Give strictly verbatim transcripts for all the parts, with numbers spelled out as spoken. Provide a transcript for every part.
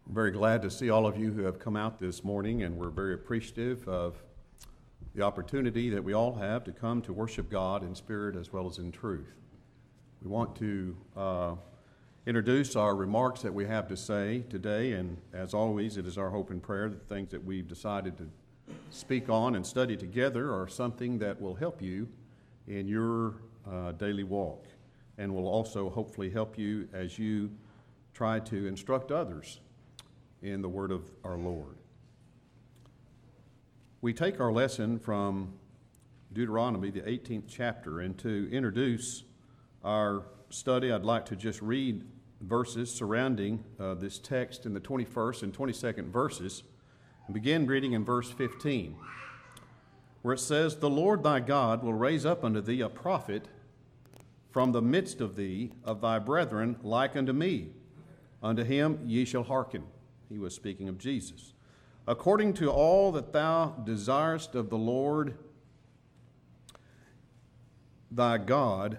We're very glad to see all of you who have come out this morning, and we're very appreciative of the opportunity that we all have to come to worship God in spirit as well as in truth. We want to uh, introduce our remarks that we have to say today, and as always, it is our hope and prayer that the things that we've decided to speak on and study together are something that will help you in your uh, daily walk, and will also hopefully help you as you try to instruct others in the word of our Lord. We take our lesson from Deuteronomy, the eighteenth chapter, and to introduce our study, I'd like to just read verses surrounding uh, this text in the twenty-first and twenty-second verses, and begin reading in verse fifteen, where it says, "The Lord thy God will raise up unto thee a prophet from the midst of thee, of thy brethren, like unto me. Unto him ye shall hearken." He was speaking of Jesus. "According to all that thou desirest of the Lord thy God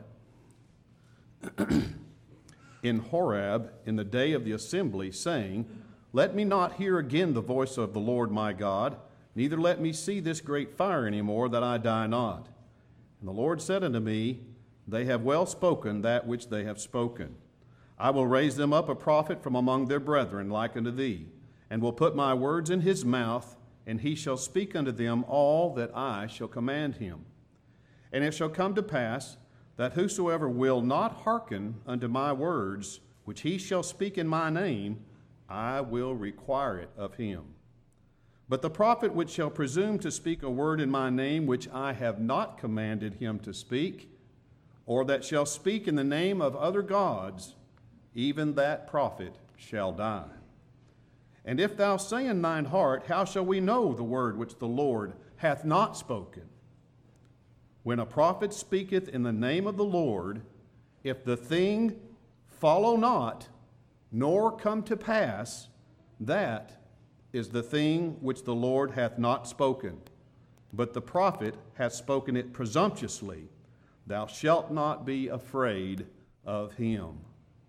in Horeb in the day of the assembly, saying, Let me not hear again the voice of the Lord my God, neither let me see this great fire any more, that I die not. And the Lord said unto me, They have well spoken that which they have spoken. I will raise them up a prophet from among their brethren, like unto thee, and will put my words in his mouth, and he shall speak unto them all that I shall command him. And it shall come to pass, that whosoever will not hearken unto my words, which he shall speak in my name, I will require it of him. But the prophet which shall presume to speak a word in my name, which I have not commanded him to speak, or that shall speak in the name of other gods, even that prophet shall die. And if thou say in thine heart, How shall we know the word which the Lord hath not spoken? When a prophet speaketh in the name of the Lord, if the thing follow not, nor come to pass, that is the thing which the Lord hath not spoken. But the prophet hath spoken it presumptuously. Thou shalt not be afraid of him."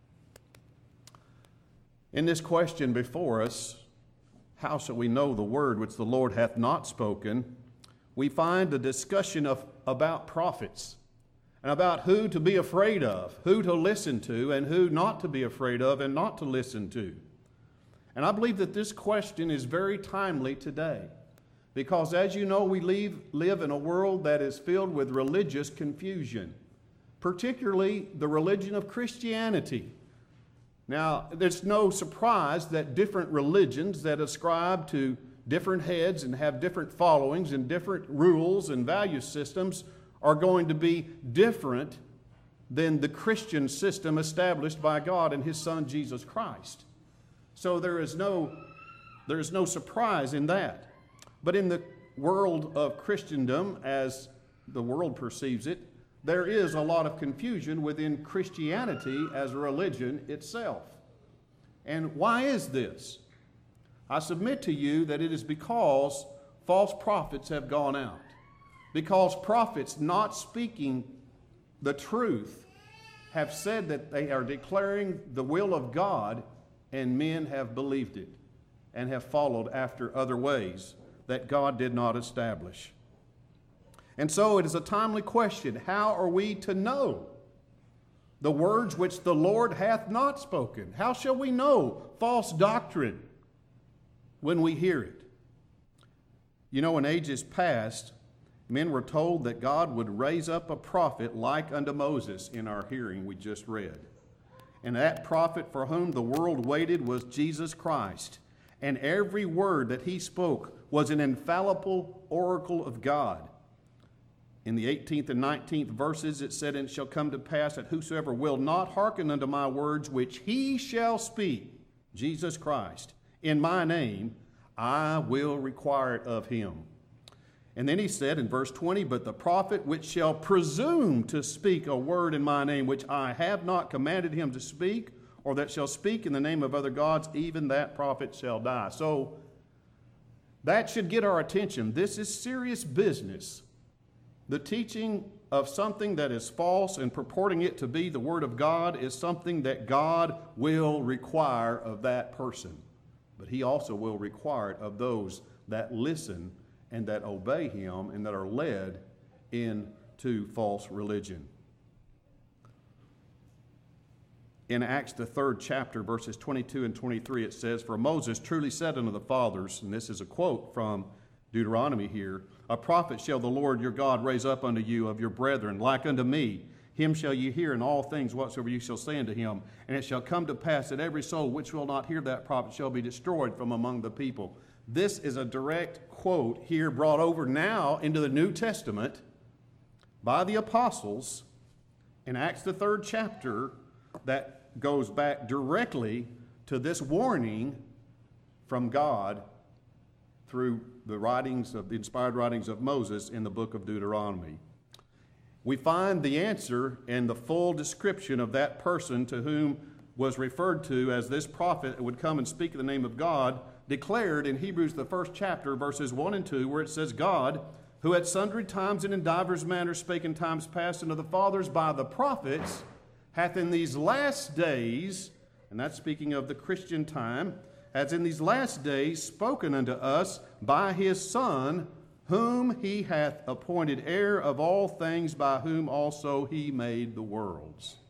In this question before us, how shall we know the word which the Lord hath not spoken, we find a discussion of, about prophets and about who to be afraid of, who to listen to, and who not to be afraid of and not to listen to. And I believe that this question is very timely today, because as you know, we live, live in a world that is filled with religious confusion, particularly the religion of Christianity. Now, there's no surprise that different religions that ascribe to different heads and have different followings and different rules and value systems are going to be different than the Christian system established by God and His Son, Jesus Christ. So there is no, there is no surprise in that. But in the world of Christendom, as the world perceives it, there is a lot of confusion within Christianity as a religion itself. And why is this? I submit to you that it is because false prophets have gone out. Because prophets not speaking the truth have said that they are declaring the will of God, and men have believed it and have followed after other ways that God did not establish. And so it is a timely question. How are we to know the words which the Lord hath not spoken? How shall we know false doctrine when we hear it? You know, in ages past, men were told that God would raise up a prophet like unto Moses in our hearing we just read. And that prophet for whom the world waited was Jesus Christ. And every word that he spoke was an infallible oracle of God. In the eighteenth and nineteenth verses, it said, And it shall come to pass that whosoever will not hearken unto my words, which he shall speak, Jesus Christ, in my name, I will require it of him. And then he said in verse twenty, But the prophet which shall presume to speak a word in my name, which I have not commanded him to speak, or that shall speak in the name of other gods, even that prophet shall die. So that should get our attention. This is serious business. The teaching of something that is false and purporting it to be the Word of God is something that God will require of that person. but he also will require it of those that listen and that obey him and that are led into false religion. In Acts, the third chapter, verses twenty-two and twenty-three, it says, "For Moses truly said unto the fathers," and this is a quote from Deuteronomy here, "A prophet shall the Lord your God raise up unto you of your brethren, like unto me. Him shall ye hear in all things whatsoever you shall say unto him. And it shall come to pass that every soul which will not hear that prophet shall be destroyed from among the people." This is a direct quote here brought over now into the New Testament by the apostles in Acts, the third chapter, that goes back directly to this warning from God through the writings of the inspired writings of Moses in the book of Deuteronomy. We find the answer and the full description of that person to whom was referred to as this prophet that would come and speak in the name of God, declared in Hebrews, the first chapter, verses one and two, where it says, "God, who at sundry times and in divers manners spake in times past unto the fathers by the prophets, hath in these last days," and that's speaking of the Christian time, "has in these last days spoken unto us by his Son, whom he hath appointed heir of all things, by whom also he made the worlds."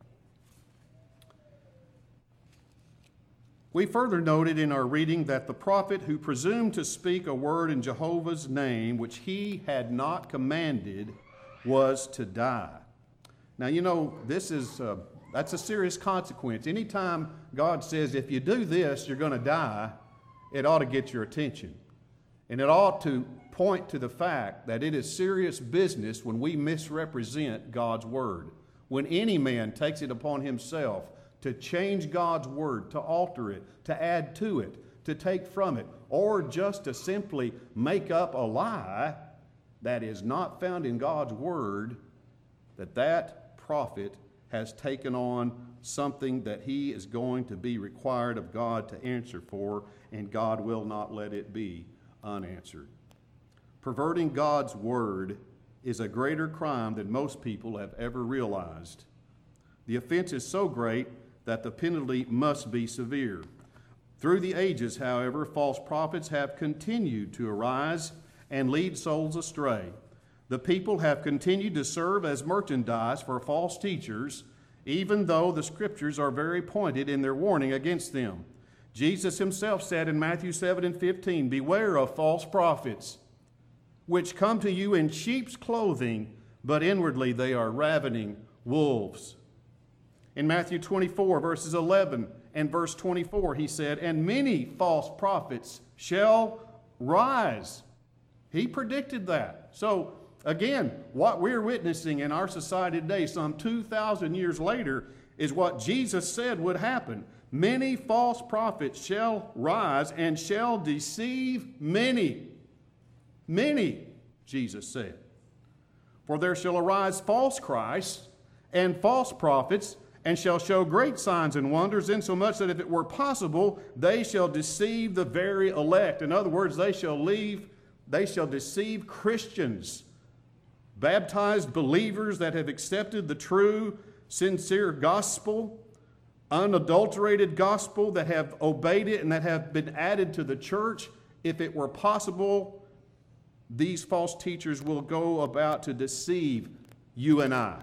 We further noted in our reading that the prophet who presumed to speak a word in Jehovah's name, which he had not commanded, was to die. Now, you know, this is, uh, that's a serious consequence. Anytime God says, if you do this, you're going to die, it ought to get your attention. And it ought to point to the fact that it is serious business when we misrepresent God's word. When any man takes it upon himself to change God's word, to alter it, to add to it, to take from it, or just to simply make up a lie that is not found in God's word, that that prophet has taken on something that he is going to be required of God to answer for, and God will not let it be unanswered. Perverting God's word is a greater crime than most people have ever realized. The offense is so great that the penalty must be severe. Through the ages, however, false prophets have continued to arise and lead souls astray. The people have continued to serve as merchandise for false teachers, even though the scriptures are very pointed in their warning against them. Jesus himself said in Matthew seven and fifteen, "Beware of false prophets, which come to you in sheep's clothing, but inwardly they are ravening wolves." In Matthew twenty-four, verses eleven and verse twenty-four, he said, "And many false prophets shall rise." He predicted that. So, again, what we're witnessing in our society today, some two thousand years later, is what Jesus said would happen. Many false prophets shall rise and shall deceive many. Many, Jesus said. "For there shall arise false Christs and false prophets, and shall show great signs and wonders, insomuch that if it were possible, they shall deceive the very elect." In other words, they shall leave, they shall deceive Christians, baptized believers that have accepted the true, sincere gospel, unadulterated gospel, that have obeyed it and that have been added to the church. If it were possible, these false teachers will go about to deceive you and I.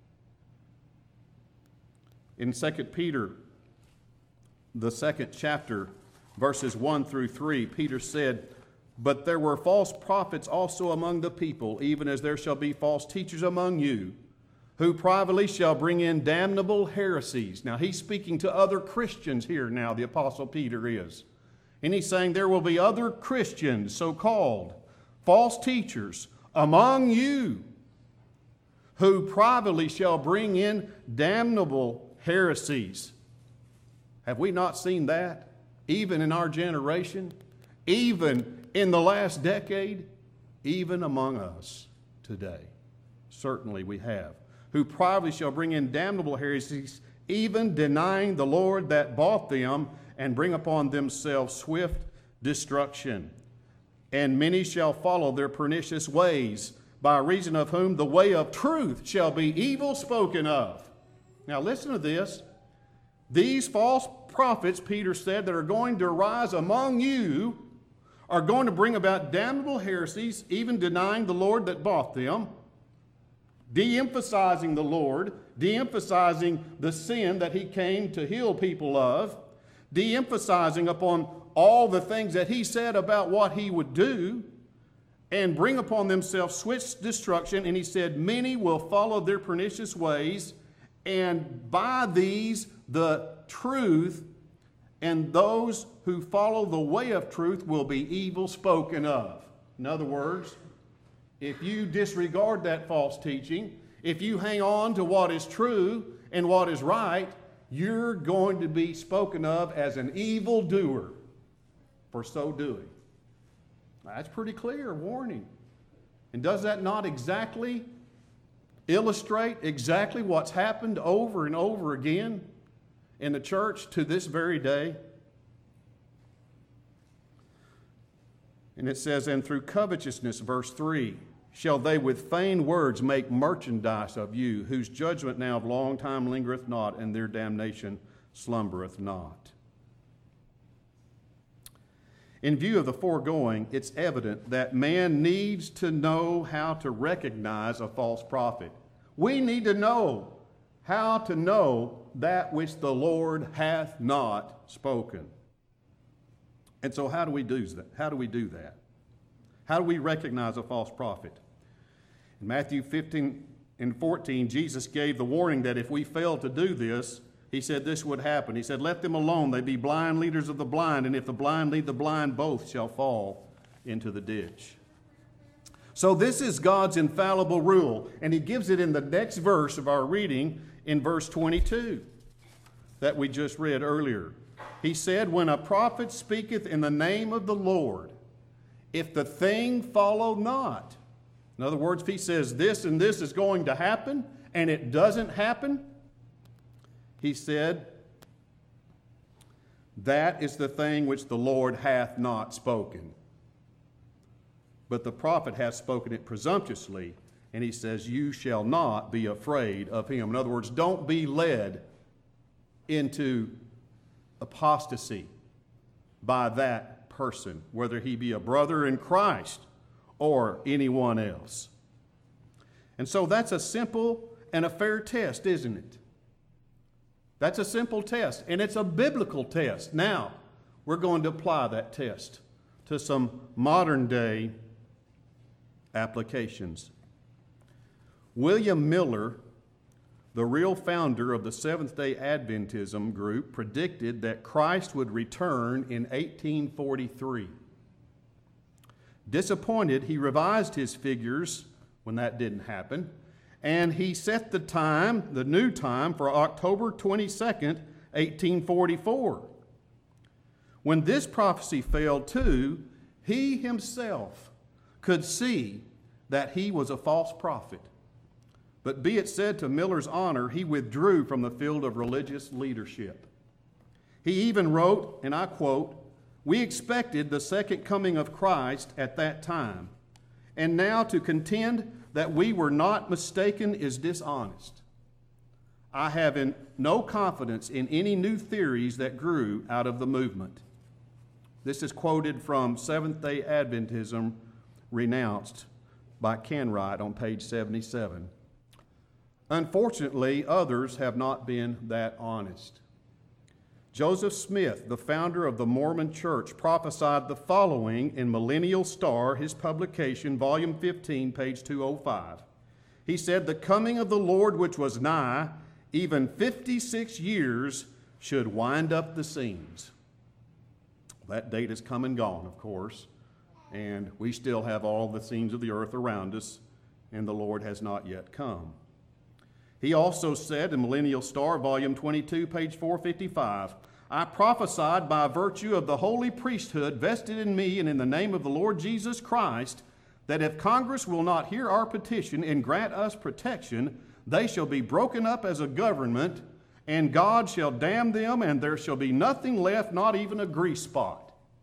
In Second Peter, the second chapter, verses one through three, Peter said, "But there were false prophets also among the people, even as there shall be false teachers among you, who privately shall bring in damnable heresies." Now, he's speaking to other Christians here now, the Apostle Peter is. And he's saying there will be other Christians, so-called, false teachers among you, who privately shall bring in damnable heresies. Have we not seen that? Even in our generation, even in the last decade, even among us today. Certainly we have. Who privately shall bring in damnable heresies, even denying the Lord that bought them, and bring upon themselves swift destruction. And many shall follow their pernicious ways, by reason of whom the way of truth shall be evil spoken of. Now listen to this. These false prophets, Peter said, that are going to arise among you are going to bring about damnable heresies, even denying the Lord that bought them, de-emphasizing the Lord, de-emphasizing the sin that he came to heal people of, de-emphasizing upon all the things that he said about what he would do, and bring upon themselves swift destruction. And he said, many will follow their pernicious ways, and by these the truth and those who follow the way of truth will be evil spoken of. In other words, if you disregard that false teaching, if you hang on to what is true and what is right, you're going to be spoken of as an evil doer for so doing. That's pretty clear warning. And does that not exactly illustrate exactly what's happened over and over again in the church to this very day? And it says, and through covetousness, verse three, shall they with feigned words make merchandise of you, whose judgment now of long time lingereth not, and their damnation slumbereth not. In view of the foregoing, it's evident that man needs to know how to recognize a false prophet. We need to know how to know that which the Lord hath not spoken. And so how do we do that? How do we do that? How do we recognize a false prophet? In Matthew fifteen and fourteen, Jesus gave the warning that if we fail to do this, he said this would happen. He said, let them alone. They be blind leaders of the blind, and if the blind lead the blind, both shall fall into the ditch. So this is God's infallible rule, and he gives it in the next verse of our reading in verse twenty-two that we just read earlier. He said, when a prophet speaketh in the name of the Lord, if the thing follow not. In other words, if he says this and this is going to happen, and it doesn't happen, he said, that is the thing which the Lord hath not spoken. But the prophet hath spoken it presumptuously, and he says, you shall not be afraid of him. In other words, don't be led into apostasy by that person, whether he be a brother in Christ or anyone else. And so that's a simple and a fair test, isn't it? That's a simple test, and it's a biblical test. Now, we're going to apply that test to some modern day applications. William Miller, the real founder of the Seventh-day Adventism group, predicted that Christ would return in eighteen forty-three. Disappointed, he revised his figures when that didn't happen, and he set the time, the new time, for October twenty-second, eighteen forty-four. When this prophecy failed too, he himself could see that he was a false prophet. But be it said to Miller's honor, he withdrew from the field of religious leadership. He even wrote, and I quote, we expected the second coming of Christ at that time, and now to contend that we were not mistaken is dishonest. I have in no confidence in any new theories that grew out of the movement. This is quoted from Seventh-day Adventism Renounced by Kenwright on page seventy-seven. Unfortunately, others have not been that honest. Joseph Smith, the founder of the Mormon Church, prophesied the following in Millennial Star, his publication, volume fifteen, page two oh five. He said, the coming of the Lord which was nigh, even fifty-six years, should wind up the seams. That date has come and gone, of course, and we still have all the seams of the earth around us, and the Lord has not yet come. He also said in Millennial Star, volume twenty-two, page four fifty-five, I prophesied by virtue of the holy priesthood vested in me and in the name of the Lord Jesus Christ, that if Congress will not hear our petition and grant us protection, they shall be broken up as a government, and God shall damn them, and there shall be nothing left, not even a grease spot.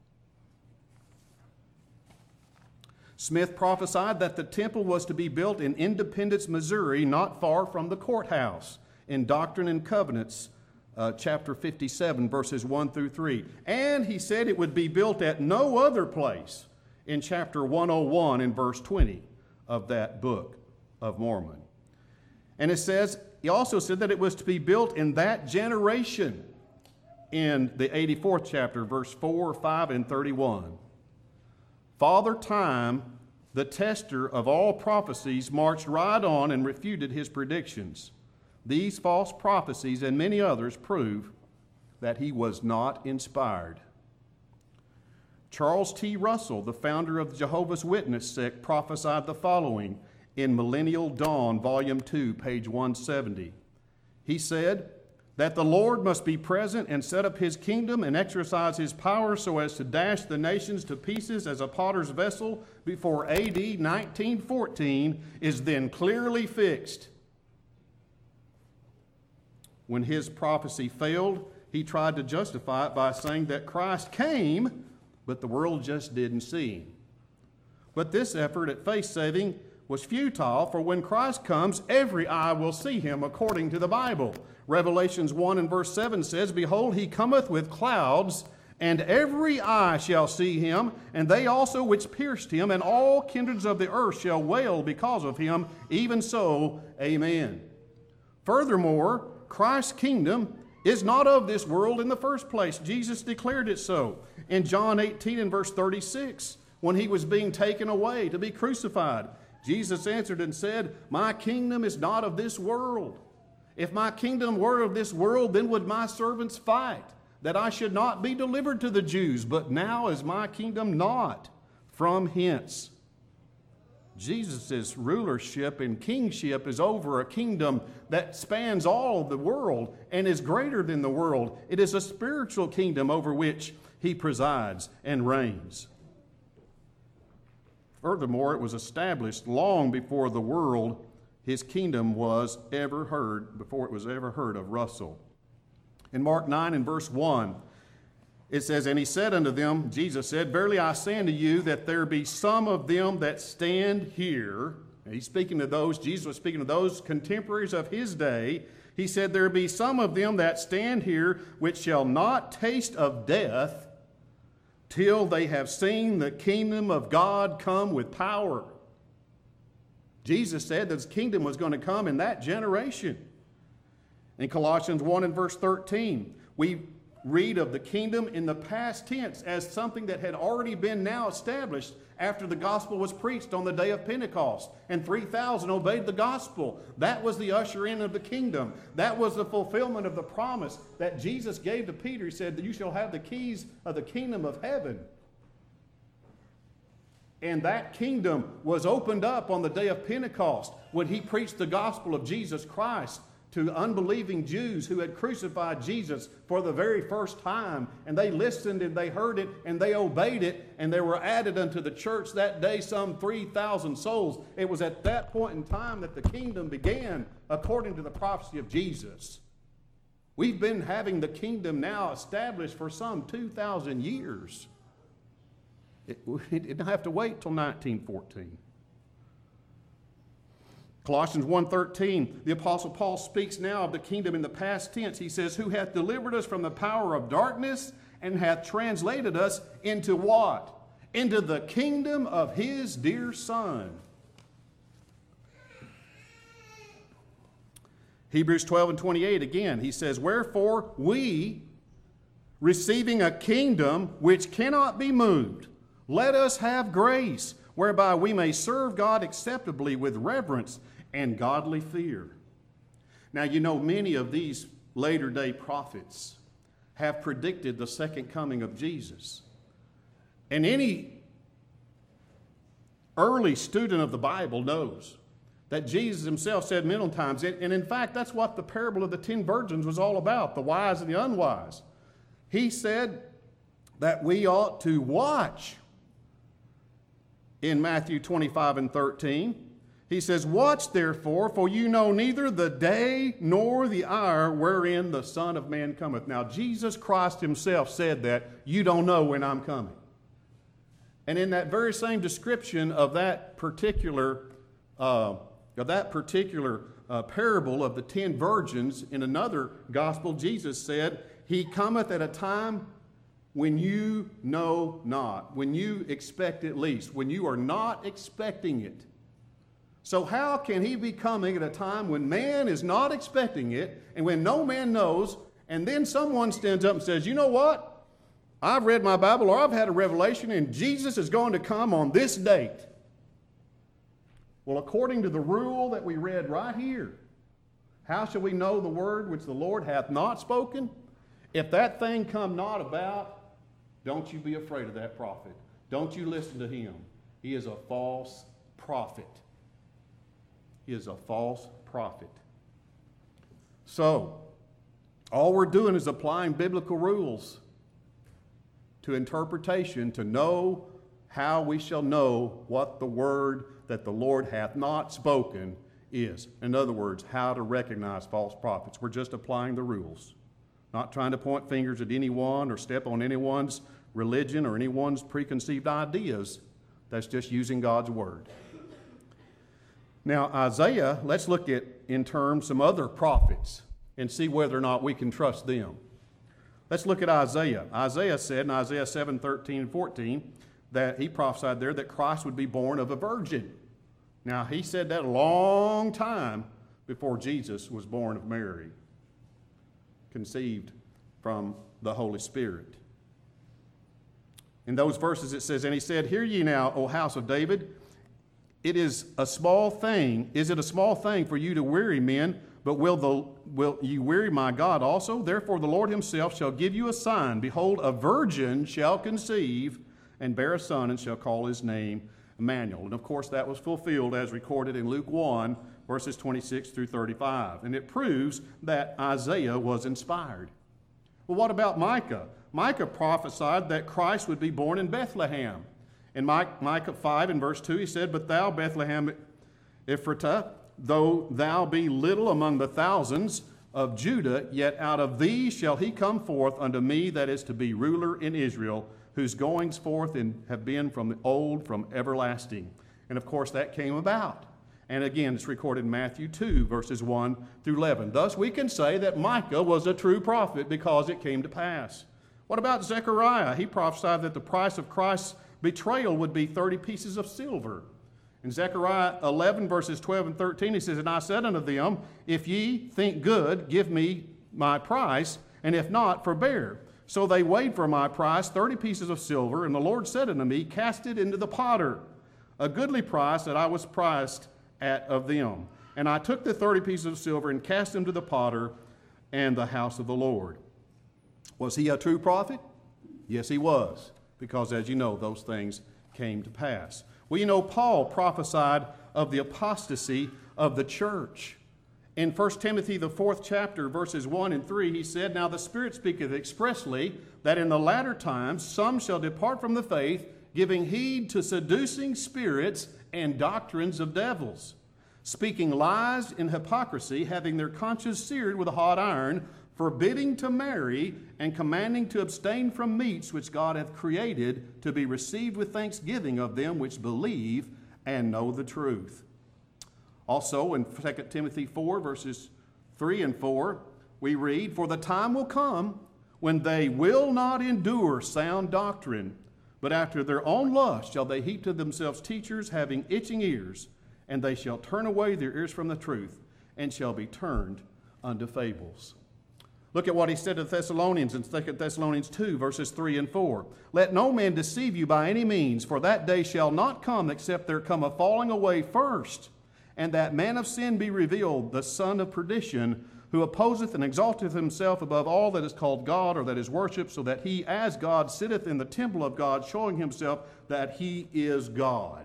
Smith prophesied that the temple was to be built in Independence, Missouri, not far from the courthouse, in Doctrine and Covenants, uh, chapter fifty-seven, verses one through three. And he said it would be built at no other place in chapter one oh one and verse twenty of that book of Mormon. And it says, he also said that it was to be built in that generation in the eighty-fourth chapter, verse four, five, and thirty-one. Father Time, the tester of all prophecies, marched right on and refuted his predictions. These false prophecies and many others prove that he was not inspired. Charles T. Russell, the founder of the Jehovah's Witness sect, prophesied the following in Millennial Dawn, Volume two, page one seventy. He said that the Lord must be present and set up his kingdom and exercise his power so as to dash the nations to pieces as a potter's vessel before A D nineteen fourteen is then clearly fixed. When his prophecy failed, he tried to justify it by saying that Christ came, but the world just didn't see him. But this effort at face saving was futile, for when Christ comes, every eye will see him according to the Bible. Revelations one and verse seven says, Behold, he cometh with clouds, and every eye shall see him, and they also which pierced him, and all kindreds of the earth shall wail because of him. Even so, amen. Furthermore, Christ's kingdom is not of this world in the first place. Jesus declared it so in John eighteen and verse thirty-six, when he was being taken away to be crucified. Jesus answered and said, My kingdom is not of this world. If my kingdom were of this world, then would my servants fight, that I should not be delivered to the Jews. But now is my kingdom not from hence. Jesus' rulership and kingship is over a kingdom that spans all of the world and is greater than the world. It is a spiritual kingdom over which he presides and reigns. Furthermore, it was established long before the world his kingdom was ever heard, before it was ever heard of Russell. In Mark nine and verse one, it says, And he said unto them, Jesus said, Verily I say unto you, that there be some of them that stand here. And he's speaking to those, Jesus was speaking to those contemporaries of his day. He said, There be some of them that stand here, which shall not taste of death, till they have seen the kingdom of God come with power. Jesus said that his kingdom was going to come in that generation. In Colossians one and verse thirteen, we read of the kingdom in the past tense as something that had already been now established after the gospel was preached on the day of Pentecost, and three thousand obeyed the gospel. That was the usher in of the kingdom. That was the fulfillment of the promise that Jesus gave to Peter. He said that you shall have the keys of the kingdom of heaven. And that kingdom was opened up on the day of Pentecost when he preached the gospel of Jesus Christ to unbelieving Jews who had crucified Jesus for the very first time. And they listened and they heard it and they obeyed it, and there were added unto the church that day some three thousand souls. It was at that point in time that the kingdom began according to the prophecy of Jesus. We've been having the kingdom now established for some two thousand years. It, it didn't have to wait till nineteen fourteen. Colossians one thirteen, the Apostle Paul speaks now of the kingdom in the past tense. He says, Who hath delivered us from the power of darkness and hath translated us into what? Into the kingdom of his dear Son. Hebrews twelve and twenty-eight again, he says, Wherefore we, receiving a kingdom which cannot be moved, let us have grace, whereby we may serve God acceptably with reverence and godly fear. Now, you know, many of these later day prophets have predicted the second coming of Jesus. And any early student of the Bible knows that Jesus himself said many times, and in fact, that's what the parable of the ten virgins was all about, the wise and the unwise. He said that we ought to watch. In Matthew twenty-five and thirteen, he says, Watch therefore, for you know neither the day nor the hour wherein the Son of Man cometh. Now, Jesus Christ himself said that, you don't know when I'm coming. And in that very same description of that particular, uh, of that particular uh, parable of the ten virgins, in another gospel, Jesus said, He cometh at a time when you know not, when you expect it least, when you are not expecting it. So how can He be coming at a time when man is not expecting it and when no man knows, and then someone stands up and says, you know what? I've read my Bible, or I've had a revelation, and Jesus is going to come on this date. Well, according to the rule that we read right here, how shall we know the word which the Lord hath not spoken? If that thing come not about, don't you be afraid of that prophet. Don't you listen to him. He is a false prophet. He is a false prophet. So, all we're doing is applying biblical rules to interpretation to know how we shall know what the word that the Lord hath not spoken is. In other words, how to recognize false prophets. We're just applying the rules, not trying to point fingers at anyone or step on anyone's religion or anyone's preconceived ideas. That's just using God's word. Now, Isaiah, let's look at in terms some other prophets and see whether or not we can trust them. Let's look at Isaiah. Isaiah said in Isaiah seven, thirteen, and fourteen that he prophesied there that Christ would be born of a virgin. Now, he said that a long time before Jesus was born of Mary, conceived from the Holy Spirit. In those verses it says, and he said, hear ye now, O house of David, it is a small thing, is it a small thing for you to weary men, but will, the, will you weary my God also? Therefore the Lord himself shall give you a sign. Behold, a virgin shall conceive and bear a son, and shall call his name Emmanuel. And of course that was fulfilled as recorded in Luke one, verses twenty-six through thirty-five. And it proves that Isaiah was inspired. Well, what about Micah? Micah prophesied that Christ would be born in Bethlehem. In Micah five and verse two, he said, but thou, Bethlehem Ephratah, though thou be little among the thousands of Judah, yet out of thee shall he come forth unto me that is to be ruler in Israel, whose goings forth in, have been from the old, from everlasting. And of course that came about. And again, it's recorded in Matthew two, verses one through eleven. Thus we can say that Micah was a true prophet because it came to pass. What about Zechariah? He prophesied that the price of Christ's betrayal would be thirty pieces of silver. In Zechariah eleven, verses twelve and thirteen, he says, and I said unto them, if ye think good, give me my price, and if not, forbear. So they weighed for my price thirty pieces of silver, and the Lord said unto me, cast it into the potter, a goodly price that I was priced at of them. And I took the thirty pieces of silver and cast them to the potter and the house of the Lord. Was he a true prophet? Yes, he was, because as you know, those things came to pass. Well, you know, Paul prophesied of the apostasy of the church. In First Timothy, the fourth chapter, verses one and three, he said, now the Spirit speaketh expressly that in the latter times some shall depart from the faith, giving heed to seducing spirits and doctrines of devils, speaking lies in hypocrisy, having their conscience seared with a hot iron, forbidding to marry, and commanding to abstain from meats which God hath created to be received with thanksgiving of them which believe and know the truth. Also in Second Timothy four, verses three and four, we read, for the time will come when they will not endure sound doctrine, but after their own lust shall they heap to themselves teachers having itching ears, and they shall turn away their ears from the truth, and shall be turned unto fables. Look at what he said to the Thessalonians in Second Thessalonians two, verses three and four. Let no man deceive you by any means, for that day shall not come except there come a falling away first, and that man of sin be revealed, the son of perdition, who opposeth and exalteth himself above all that is called God or that is worshipped, so that he as God sitteth in the temple of God, showing himself that he is God.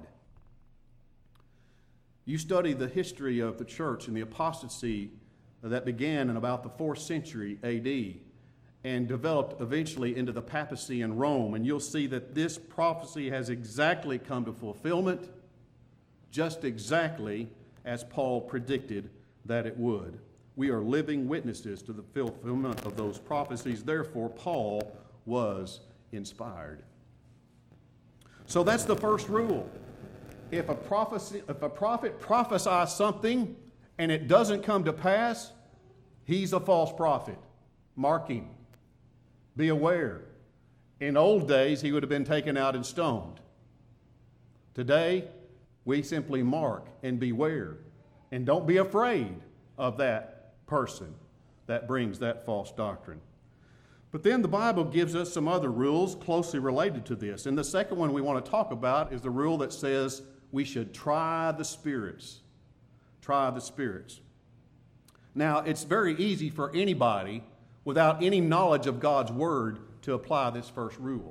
You study the history of the church and the apostasy that began in about the fourth century A D and developed eventually into the papacy in Rome. And you'll see that this prophecy has exactly come to fulfillment, just exactly as Paul predicted that it would. We are living witnesses to the fulfillment of those prophecies. Therefore, Paul was inspired. So that's the first rule. If a prophecy, if a prophet prophesies something and it doesn't come to pass, he's a false prophet. Mark him. Be aware. In old days, he would have been taken out and stoned. Today, we simply mark and beware. And don't be afraid of that person that brings that false doctrine. But then the Bible gives us some other rules closely related to this. And the second one we want to talk about is the rule that says we should try the spirits. Try the spirits. Now, it's very easy for anybody without any knowledge of God's Word to apply this first rule.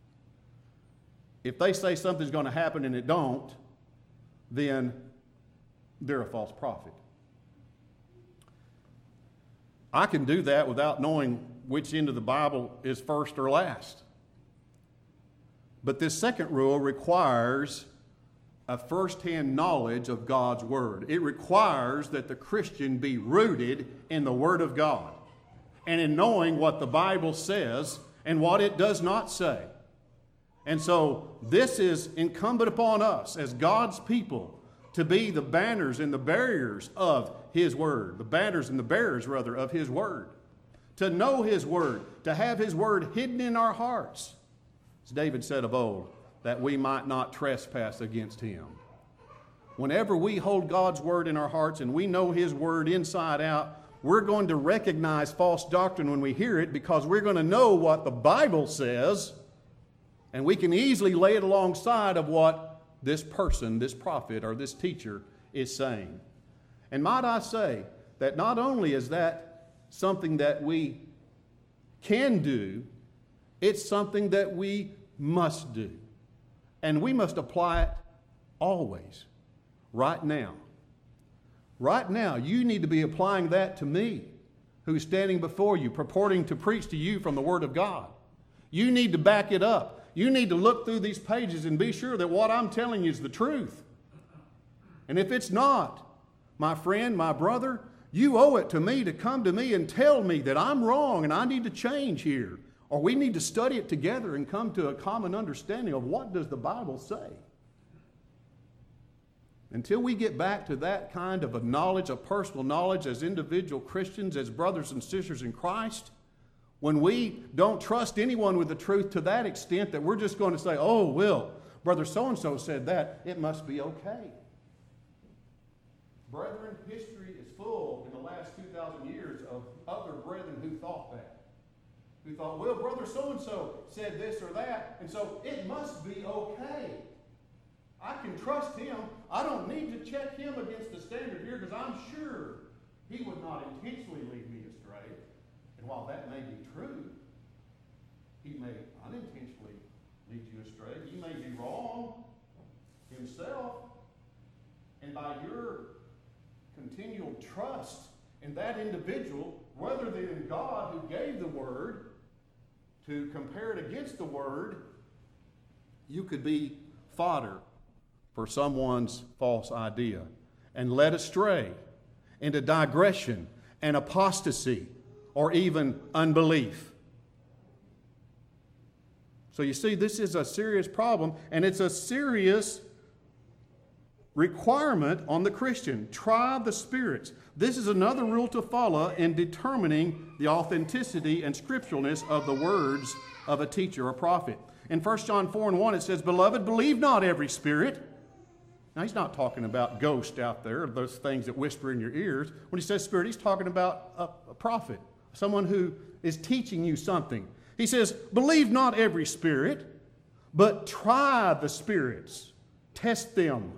If they say something's going to happen and it don't, then they're a false prophet. I can do that without knowing which end of the Bible is first or last. But this second rule requires a first-hand knowledge of God's Word. It requires that the Christian be rooted in the Word of God and in knowing what the Bible says and what it does not say. And so this is incumbent upon us as God's people to be the banners and the barriers of His Word, the banners and the bearers, rather, of His Word. To know His Word, to have His Word hidden in our hearts, as David said of old, that we might not trespass against Him. Whenever we hold God's Word in our hearts and we know His Word inside out, we're going to recognize false doctrine when we hear it because we're going to know what the Bible says, and we can easily lay it alongside of what this person, this prophet, or this teacher is saying. And might I say that not only is that something that we can do, it's something that we must do. And we must apply it always, right now. Right now, you need to be applying that to me, who's standing before you, purporting to preach to you from the Word of God. You need to back it up. You need to look through these pages and be sure that what I'm telling you is the truth. And if it's not, my friend, my brother, you owe it to me to come to me and tell me that I'm wrong and I need to change here. Or we need to study it together and come to a common understanding of what does the Bible say. Until we get back to that kind of a knowledge, a personal knowledge as individual Christians, as brothers and sisters in Christ, when we don't trust anyone with the truth to that extent that we're just going to say, oh, well, Brother so-and-so said that, it must be okay. Brethren, history is full in the last two thousand years of other brethren who thought that. Who thought, well, Brother so-and-so said this or that, and so it must be okay. I can trust him. I don't need to check him against the standard here because I'm sure he would not intentionally lead me astray. And while that may be true, he may unintentionally lead you astray. He may be wrong himself. And by your continual trust in that individual, rather than in God who gave the Word, to compare it against the Word, you could be fodder for someone's false idea and led astray into digression and apostasy or even unbelief. So you see, this is a serious problem, and it's a serious requirement on the Christian. Try the spirits. This is another rule to follow in determining the authenticity and scripturalness of the words of a teacher or prophet. In First John four and one it says, Beloved, believe not every spirit. Now he's not talking about ghosts out there, those things that whisper in your ears. When he says spirit, he's talking about a, a prophet, someone who is teaching you something. He says, believe not every spirit, but try the spirits. Test them,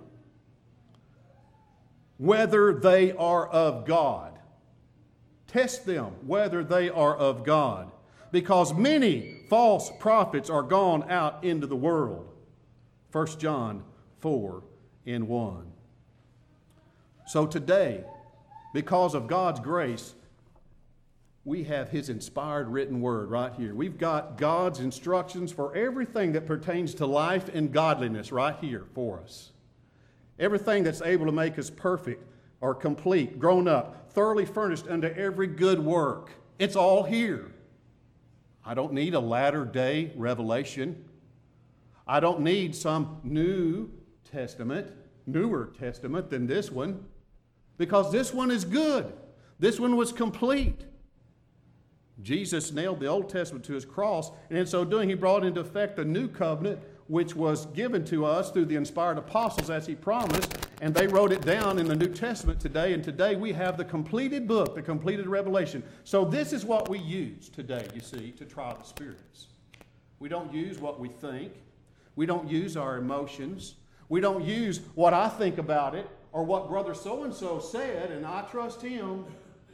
whether they are of God. Test them whether they are of God. Because many false prophets are gone out into the world. First John four and one. So today, because of God's grace, we have His inspired written word right here. We've got God's instructions for everything that pertains to life and godliness right here for us. Everything that's able to make us perfect or complete, grown up, thoroughly furnished unto every good work. It's all here. I don't need a latter day revelation. I don't need some new testament, newer testament than this one. because this one is good. This one was complete. Jesus nailed the Old Testament to his cross, and in so doing, he brought into effect the new covenant, which was given to us through the inspired apostles as he promised, and they wrote it down in the New Testament today, and today we have the completed book, the completed revelation. So this is what we use today, you see, to try the spirits. We don't use what we think. We don't use our emotions. We don't use what I think about it or what brother so-and-so said, and I trust him.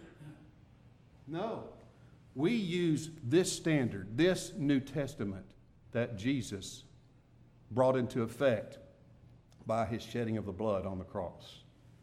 No. We use this standard, this New Testament that Jesus brought into effect by his shedding of the blood on the cross.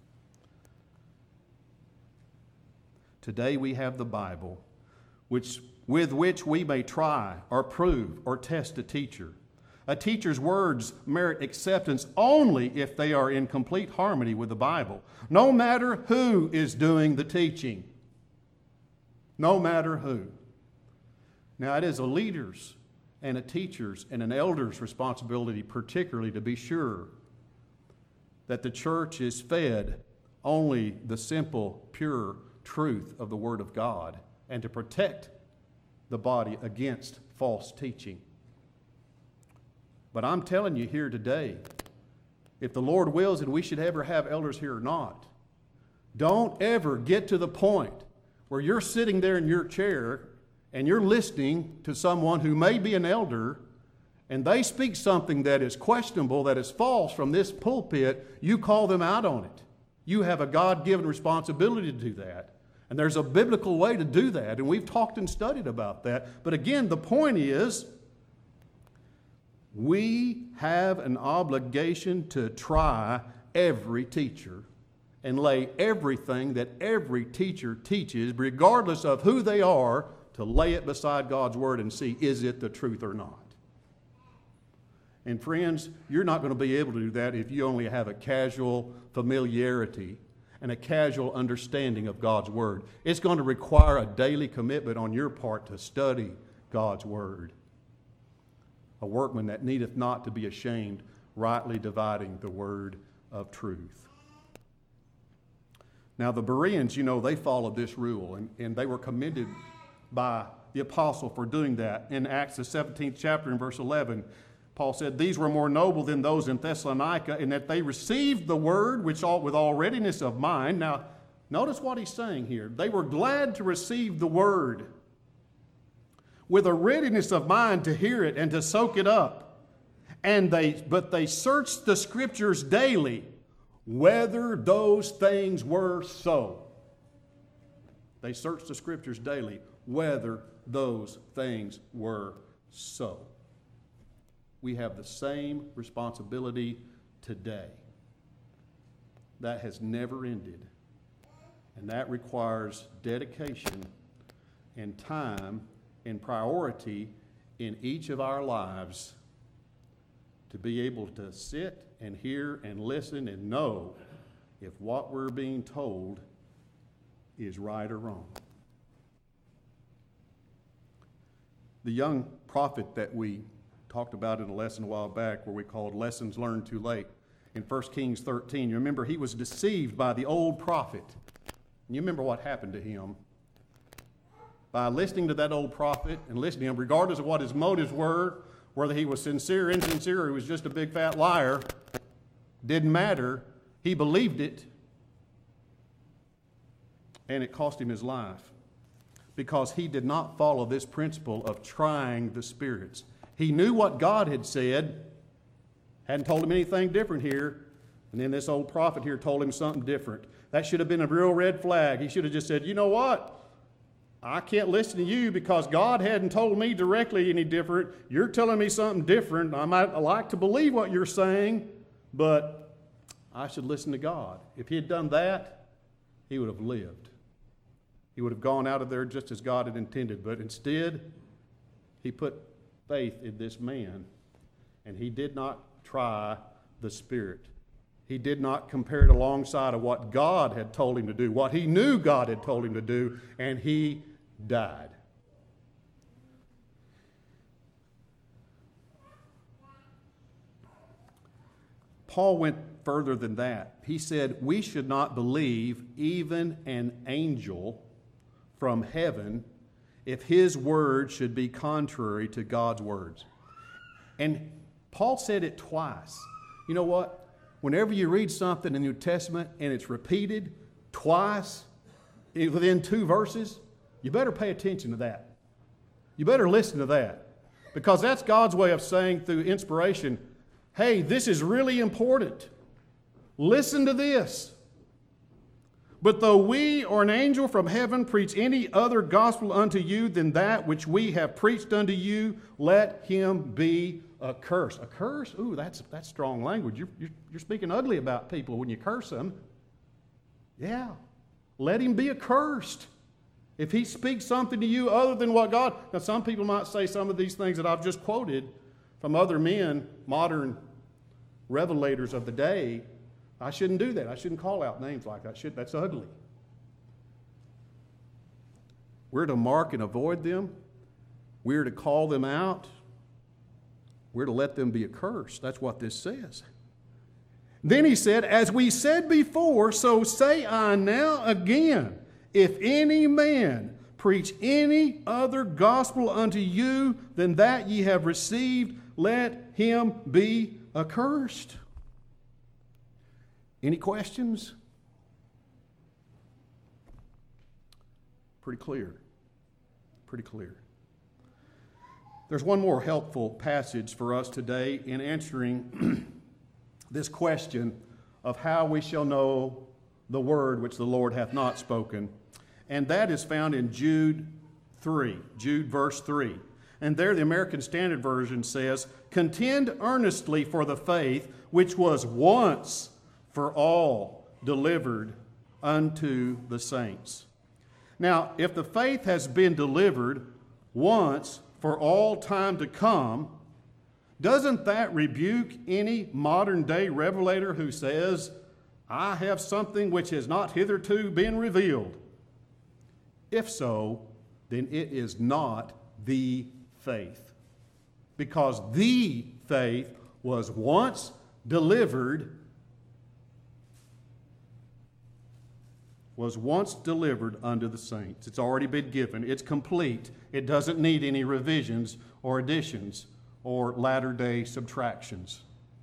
Today we have the Bible, which, with which we may try or prove or test a teacher. A teacher's words merit acceptance only if they are in complete harmony with the Bible, no matter who is doing the teaching. No matter who. Now, it is a leader's and a teacher's and an elder's responsibility, particularly, to be sure that the church is fed only the simple, pure truth of the Word of God, and to protect the body against false teaching. But I'm telling you here today, if the Lord wills and we should ever have elders here or not, don't ever get to the point where you're sitting there in your chair and you're listening to someone who may be an elder and they speak something that is questionable, that is false from this pulpit, you call them out on it. You have a God-given responsibility to do that. And there's a biblical way to do that, and we've talked and studied about that. But again, the point is, we have an obligation to try every teacher and lay everything that every teacher teaches, regardless of who they are, to lay it beside God's Word and see, is it the truth or not? And friends, you're not going to be able to do that if you only have a casual familiarity and a casual understanding of God's Word. It's going to require a daily commitment on your part to study God's Word. A workman that needeth not to be ashamed, rightly dividing the word of truth. Now the Bereans, you know, they followed this rule, and, and they were commended by the apostle for doing that. In Acts the seventeenth chapter in verse eleven, Paul said, "These were more noble than those in Thessalonica, in that they received the word which all, with all readiness of mind." Now, notice what he's saying here. They were glad to receive the word with a readiness of mind to hear it and to soak it up. And they, but they searched the Scriptures daily, whether those things were so. They searched the Scriptures daily, whether those things were so. We have the same responsibility today. That has never ended. And that requires dedication and time and priority in each of our lives to be able to sit and hear and listen and know if what we're being told is right or wrong. The young prophet that we talked about in a lesson a while back, where we called Lessons Learned Too Late, in First Kings thirteen, you remember he was deceived by the old prophet. And you remember what happened to him. By listening to that old prophet and listening to him, regardless of what his motives were, whether he was sincere or insincere, or he was just a big fat liar, didn't matter. He believed it, and it cost him his life because he did not follow this principle of trying the spirits. He knew what God had said, hadn't told him anything different here, and then this old prophet here told him something different. That should have been a real red flag. He should have just said, "You know what? I can't listen to you because God hadn't told me directly any different. You're telling me something different. I might like to believe what you're saying, but I should listen to God." If he had done that, he would have lived. He would have gone out of there just as God had intended. But instead, he put faith in this man, and he did not try the Spirit. He did not compare it alongside of what God had told him to do, what he knew God had told him to do, and he died. Paul went further than that. He said, we should not believe even an angel from heaven if his word should be contrary to God's words. And Paul said it twice. You know what? Whenever you read something in the New Testament and it's repeated twice within two verses, you better pay attention to that. You better listen to that. Because that's God's way of saying through inspiration, hey, this is really important. Listen to this. But though we or an angel from heaven preach any other gospel unto you than that which we have preached unto you, let him be accursed. A curse? Ooh, that's, that's strong language. You're, you're, you're speaking ugly about people when you curse them. Yeah. Let him be accursed. If he speaks something to you other than what God... Now, some people might say some of these things that I've just quoted from other men, modern revelators of the day. I shouldn't do that. I shouldn't call out names like that. Should, that's ugly. We're to mark and avoid them. We're to call them out. We're to let them be accursed. That's what this says. Then he said, as we said before, so say I now again, if any man preach any other gospel unto you than that ye have received, let him be accursed. Any questions? Pretty clear. Pretty clear. There's one more helpful passage for us today in answering this question of how we shall know the word which the Lord hath not spoken. And that is found in Jude three, Jude verse three. And there the American Standard Version says, contend earnestly for the faith which was once for all delivered unto the saints. Now, if the faith has been delivered once for all time to come, doesn't that rebuke any modern day revelator who says, I have something which has not hitherto been revealed? If so, then it is not the faith. Because the faith was once delivered was once delivered unto the saints. It's already been given. It's complete. It doesn't need any revisions or additions or latter-day subtractions.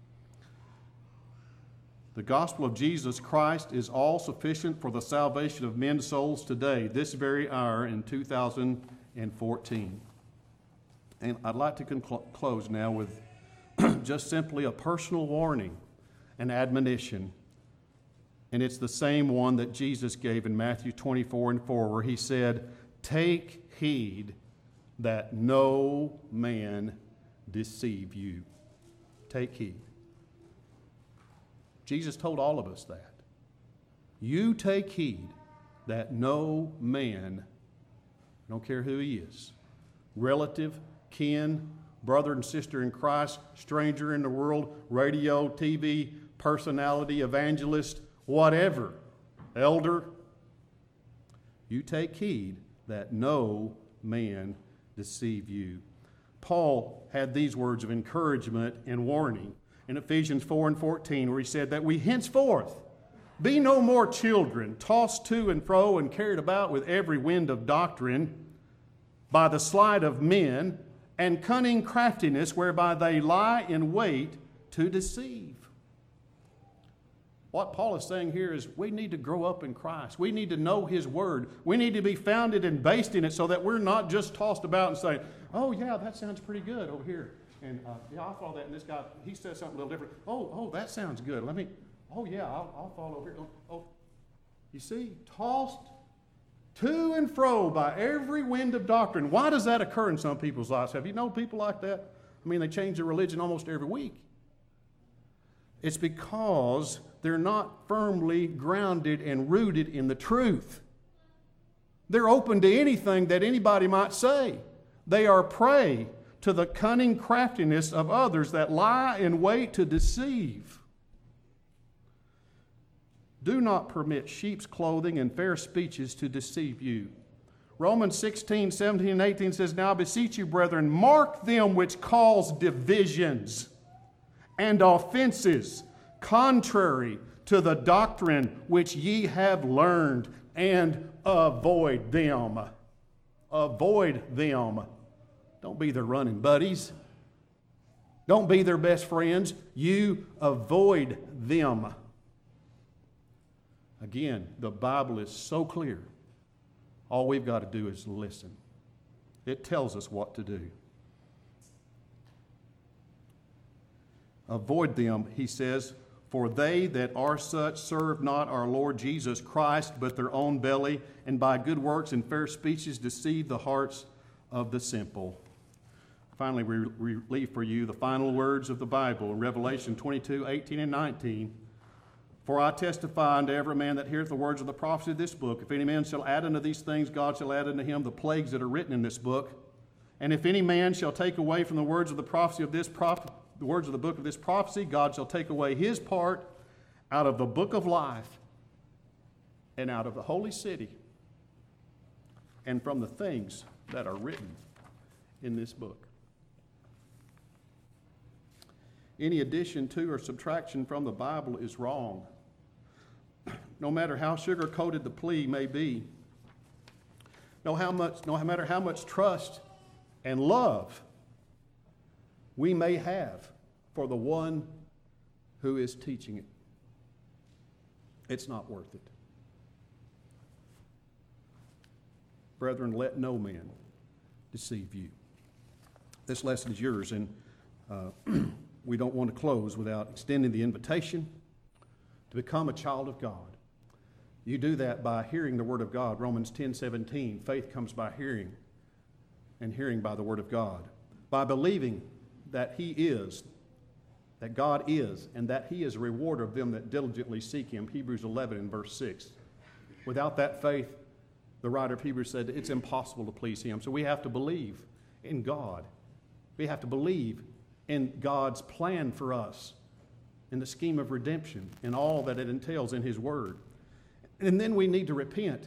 The gospel of Jesus Christ is all sufficient for the salvation of men's souls today, this very hour in two thousand fourteen. And I'd like to conclu- close now with just simply a personal warning and admonition. And it's the same one that Jesus gave in Matthew twenty-four and four, where he said, take heed that no man deceive you. Take heed. Jesus told all of us that. You take heed that no man, I don't care who he is, relative, kin, brother and sister in Christ, stranger in the world, radio, T V, personality, evangelist, whatever, elder, you take heed that no man deceive you. Paul had these words of encouragement and warning in Ephesians four and fourteen, where he said that we henceforth be no more children, tossed to and fro and carried about with every wind of doctrine by the sleight of men and cunning craftiness whereby they lie in wait to deceive. What Paul is saying here is we need to grow up in Christ. We need to know his word. We need to be founded and based in it so that we're not just tossed about and saying, oh, yeah, that sounds pretty good over here. And uh, yeah, I'll follow that. And this guy, he says something a little different. Oh, oh, that sounds good. Let me, oh, yeah, I'll, I'll follow over here. Oh, oh. You see, tossed to and fro by every wind of doctrine. Why does that occur in some people's lives? Have you known people like that? I mean, they change their religion almost every week. It's because they're not firmly grounded and rooted in the truth. They're open to anything that anybody might say. They are prey to the cunning craftiness of others that lie in wait to deceive. Do not permit sheep's clothing and fair speeches to deceive you. Romans sixteen, seventeen, and eighteen says, now I beseech you, brethren, mark them which cause divisions and offenses contrary to the doctrine which ye have learned, and avoid them. Avoid them. Don't be their running buddies. Don't be their best friends. You avoid them. Again, the Bible is so clear. All we've got to do is listen. It tells us what to do. Avoid them, he says, for they that are such serve not our Lord Jesus Christ, but their own belly, and by good works and fair speeches deceive the hearts of the simple. Finally, we, we leave for you the final words of the Bible in Revelation twenty-two, eighteen and nineteen. For I testify unto every man that heareth the words of the prophecy of this book, if any man shall add unto these things, God shall add unto him the plagues that are written in this book. And if any man shall take away from the words of the prophecy of this prophet, the words of the book of this prophecy, God shall take away his part out of the book of life and out of the holy city and from the things that are written in this book. Any addition to or subtraction from the Bible is wrong. No matter how sugar-coated the plea may be, no, how much, no matter how much trust and love we may have for the one who is teaching it, it's not worth it. Brethren, let no man deceive you. This lesson is yours, and uh, we don't want to close without extending the invitation to become a child of God. You do that by hearing the Word of God. Romans ten seventeen, faith comes by hearing, and hearing by the Word of God. By believing that He is, that God is, and that He is a rewarder of them that diligently seek Him. Hebrews eleven and verse six. Without that faith, the writer of Hebrews said, it's impossible to please Him. So we have to believe in God. We have to believe in God's plan for us, in the scheme of redemption, and all that it entails in His Word. And then we need to repent.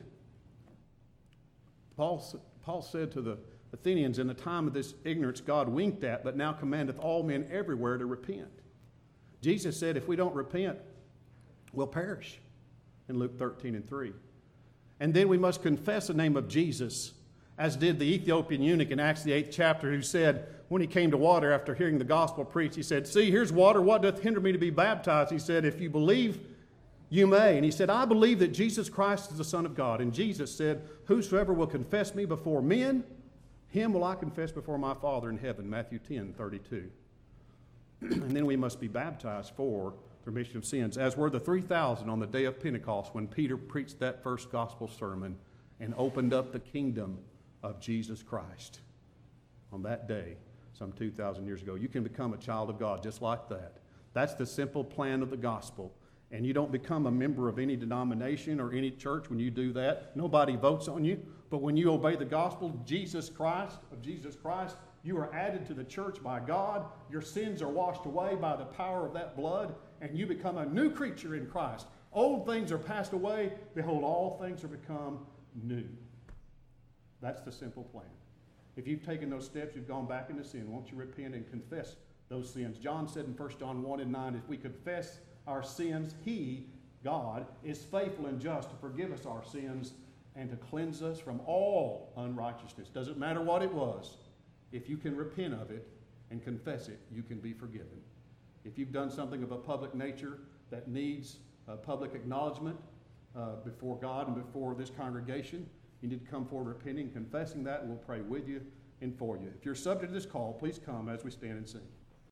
Paul, Paul said to the Athenians, in the time of this ignorance God winked at, but now commandeth all men everywhere to repent. Jesus said, if we don't repent, we'll perish, in Luke thirteen and three. And then we must confess the name of Jesus, as did the Ethiopian eunuch in Acts the eighth chapter, who said, when he came to water after hearing the gospel preached, he said, see, here's water. What doth hinder me to be baptized? He said, if you believe, you may. And he said, I believe that Jesus Christ is the Son of God. And Jesus said, whosoever will confess me before men, him will I confess before my Father in heaven. Matthew ten thirty-two. And then we must be baptized for the remission of sins, as were the three thousand on the day of Pentecost when Peter preached that first gospel sermon and opened up the kingdom of Jesus Christ. On that day, some two thousand years ago, you can become a child of God just like that. That's the simple plan of the gospel. And you don't become a member of any denomination or any church when you do that. Nobody votes on you. But when you obey the gospel, Jesus Christ, of Jesus Christ, you are added to the church by God. Your sins are washed away by the power of that blood, and you become a new creature in Christ. Old things are passed away. Behold, all things are become new. That's the simple plan. If you've taken those steps, you've gone back into sin, won't you repent and confess those sins? John said in First John one and nine, if we confess our sins, He, God, is faithful and just to forgive us our sins and to cleanse us from all unrighteousness. Doesn't matter what it was. If you can repent of it and confess it, you can be forgiven. If you've done something of a public nature that needs uh, public acknowledgement uh, before God and before this congregation, you need to come forward repenting, confessing that, and we'll pray with you and for you. If you're subject to this call, please come as we stand and sing.